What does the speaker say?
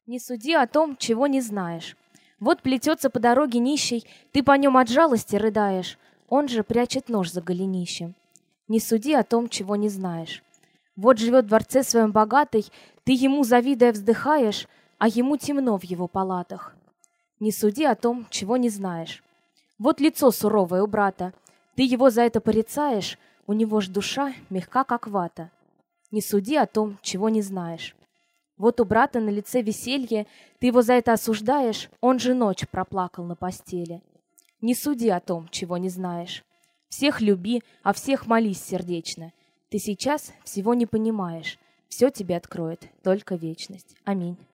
Не суди о том, чего не знаешь. Вот плетется по дороге нищий, ты по нем от жалости рыдаешь, он же прячет нож за голенищем. Не суди о том, чего не знаешь. Вот живет в дворце своем богатый, ты ему, завидуя, вздыхаешь, а ему темно в его палатах. Не суди о том, чего не знаешь. Вот лицо суровое у брата, ты его за это порицаешь, у него ж душа мягка, как вата. Не суди о том, чего не знаешь. Вот у брата на лице веселье, ты его за это осуждаешь, он же ночь проплакал на постели. Не суди о том, чего не знаешь. Всех люби, а всех молись сердечно. Ты сейчас всего не понимаешь, все тебе откроет только вечность. Аминь.